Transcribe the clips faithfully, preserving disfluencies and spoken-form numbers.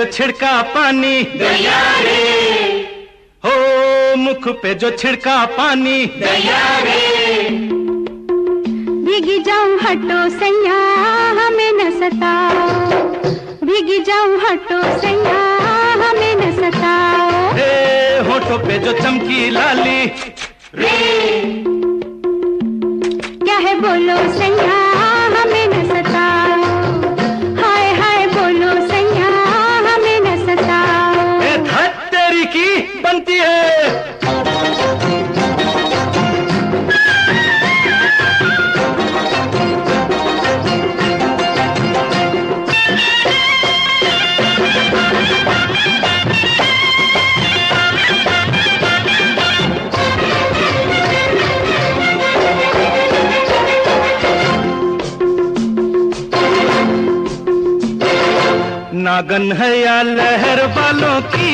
जो छिड़का पानी दया रे, हो मुख पे जो छिड़का पानी दया रे। भीगी जाऊं हटो सैया हमें न सताओ, भीगी जाऊं हटो सैया हमें न सताओ। हे होठों पे जो चमकी लाली रे, क्या है बोलो सैया हमें न सताओ, हाय हाय बोलो सैया हमें न सताओ। ए धत तेरी की बनती है। नागन है या लहर वालों की,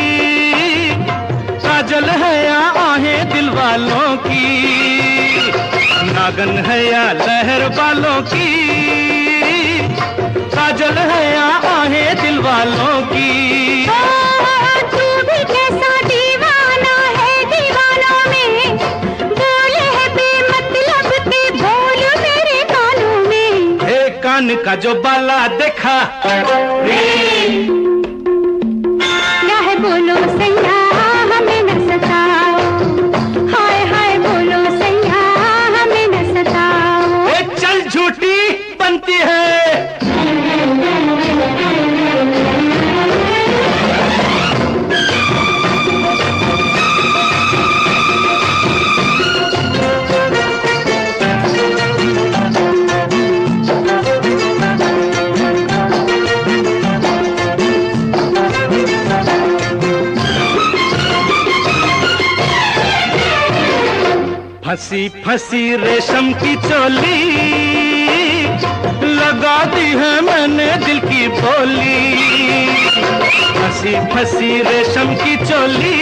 काजल है या आहें दिल वालों की। नागन है या लहर वालों की, काजल है या आहें दिल वालों की। तू भी कैसा दीवाना है दीवानों में, बोल है बेमतलब के बोल मेरे कानों में। हे कान का जो बाला देखा क्या है बोलो सैया हमें न सताओ, हाय हाय बोलो सैया हमें न सताओ। ए चल झूठी बनती है। फंसी फंसी रेशम की चोली, लगा दी है मैंने दिल की बोली। फंसी फंसी रेशम की चोली,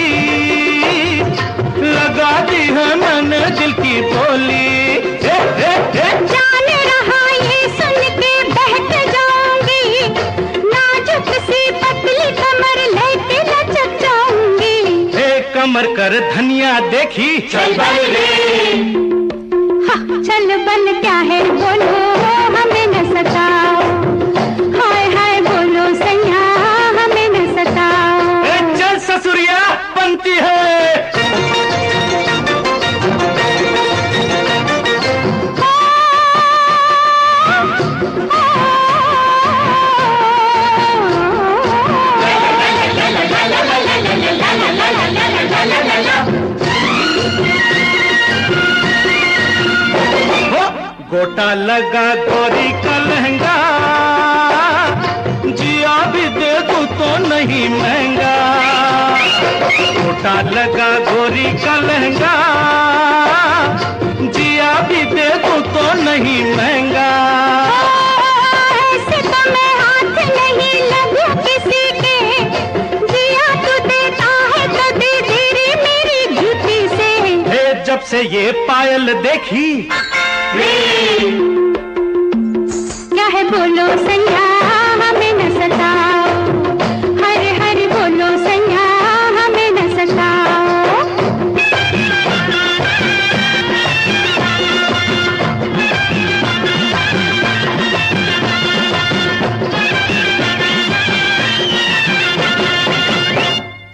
लगा दी है मैंने दिल की बोली। ए, ए, ए। जान रहा ये सुन के बहक जाऊंगी, नाजुक सी पतली कमर लेके लचक जाऊंगी। ए कमर कर धनिया देखी चल बल रे, हाँ, चल बल क्या है बोलो हमें न सताओ, हाय हाय बोलो सैया हमें न सताओ। ए चल ससुरिया बनती है। गोटा लगा गोरी का लहंगा, जिया भी दे दूं तो नहीं महंगा। गोटा लगा गोरी का लहंगा, जिया भी दे दूं तो नहीं महंगा। ऐसे तो मैं हाथ नहीं लगूं किसी के, जिया तू देता है तो दे दे रे मेरी जूती से। हे जब से ये पायल देखी क्या है बोलो सैया